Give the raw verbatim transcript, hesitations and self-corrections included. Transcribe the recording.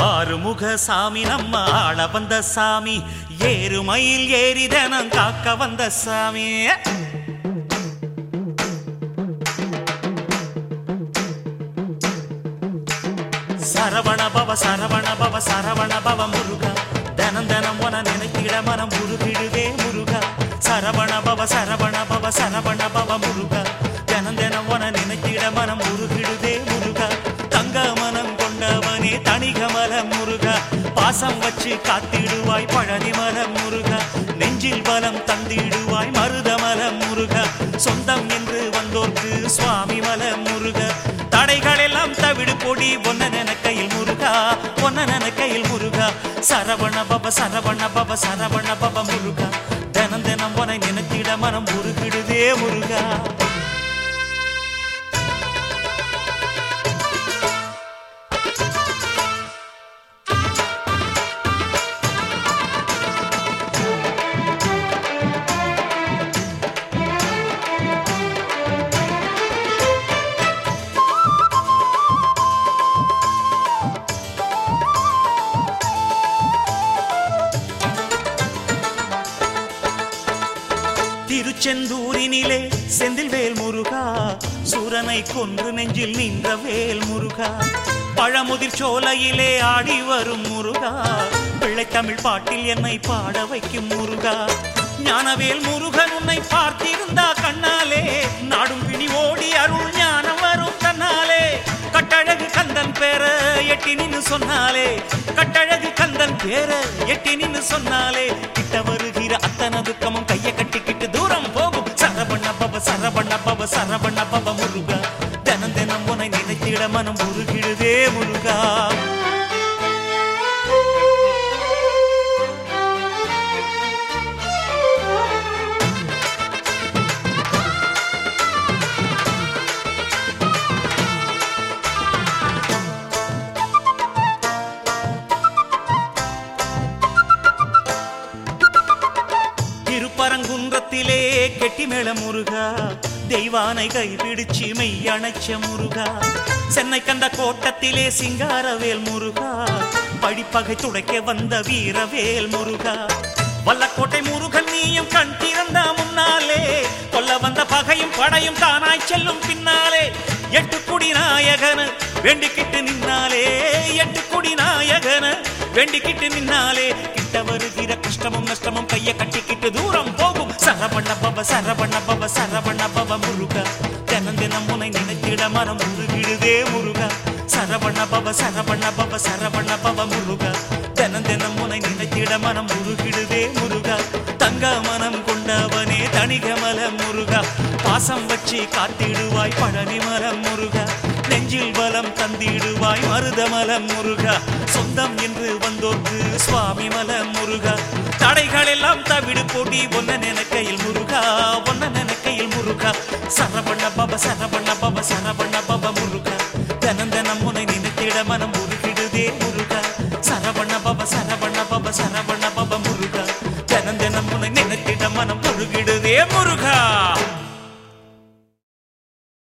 ஆறுமுக சாமி நம்ம ஆள வந்த சாமி, ஏறுமயில் ஏறி தினம் காக்க வந்த சாமி. சரவண பவ சரவண பவ சரவண பவ முருகா, தினம் தினம் உன நினைத்திட மனம் உருகிடுதே முருகா. சரவண பவ சரவண பவ சரவண பவ முருகா, தினம் தினம் உன நினைத்திட மனம் உருகிடுதே முருகா. தங்க மனம் கொண்டவனே தணிகமலம் முருகா, பாசம் வச்சு காத்திடுவாய் பழனிமலம் முருகா. நெஞ்சில் பலம் தந்திடுவாய் மருதமலம் முருகா. சொந்தம் என்று வந்தோர்க்கு சுவாமி மலம் முருகா. தடைகள் எல்லாம் தவிடு பொடி ஒன்ன நினைக்கையில் முருகா, ஒன்ன நினைக்கையில் முருகா. சரவண பவ சரவண பவ சரவண பவ முருகா, தினம் தினம் உன நினைத்திட மனம் உருகிடுதே முருகா. திருச்செந்தூரினிலே செந்தில் வேல் முருகா, சூரனை கொன்று நெஞ்சில் நின்ற வேல் முருகா. பழமுதிர் சோலையிலே ஆடி வரும் முருகா, பிள்ளை தமிழ் பாட்டில் என்னை பாட வைக்கும் முருகா. ஞானவேல் முருகன் உன்னை பார்த்திருந்தா கண்ணாலே, நாடும் பிணி ஓடி அருள் ஞானம் வரும் தன்னாலே. கட்டழகு கந்தன் பேர எட்டி நின்னு சொன்னாலே, கட்டழகு கந்தன் பேர எட்டி நின்னு சொன்னாலே. கிட்ட வருகிற அத்தனை துக்கமும் கைய கட்டிக்கிட்டு தூரம் போகும். சரவண பவ சரவண பவ சரவண பவ முருகா, தினம் தினம் உன்னை நினைத்திட மனம் உருகிடுதே முருகா. திருப்பரங்குன்றத்திலே கெட்டி மேள முருகா, தெய்வானை கைபிடிச்சு மெய்யணைச்ச முருகா. சென்னை கண்ட கோட்டத்திலே சிங்காரவேல் முருகா, படிப்பகை துடைக்க வந்த வீரவேல் முருகா. வல்லக்கோட்டை முருகன் நீயும் கண் திறந்த முன்னாலே, கொல்ல வந்த பகையும் படையும் தானாய் செல்லும் பின்னாலே. எட்டு குடி நாயகன வேண்டிக்கிட்டு நின்னாலே, எட்டு குடி நாயகன வேண்டிக்கிட்டு நின்னாலே. கிட்ட வருகிற கஷ்டமும் நஷ்டமும் கைய கட்டிக்கிட்டு தூரம் போகும். சரவண பவ சரவண பவ சரவண பவ முருகா, தினம் தினம் உன்னை நினைத்திட மனம் உருகிடுதே முருகா. சரவண பவ சரவண பவ சரவண பவ முருகா, தினம் தினம் உன்னை நினைத்திட மனம் உருகிடுதே முருகா. தங்க மனம் கொண்டவனே தணிகமலம் முருகா, பாசம் வச்சு காத்திடுவாய் பழனிமலம் முருகா. நெஞ்சில் பலம் தந்திடுவாய் மருதமலம் முருகா. சொந்தம் என்று வந்தோர்க்கு சுவாமி மலம் முருகா. தடைகள் எல்லாம் தவிடு போடி ஒன்ன நினைக்கையில் முருகா, ஒன்ன நினைக்கையில் முருகா. சரவண பவ சரவண பவ சரவண பவ முருகா, தினம் தினம் உன்னை நினைத்திட மனம் உருகிடுதே முருகா. சரவண பவ சரவண பவ சரவண பவ முருகா, தினம் தினம் உன்னை நினைத்திட மனம் உருகிடுதே முருகா.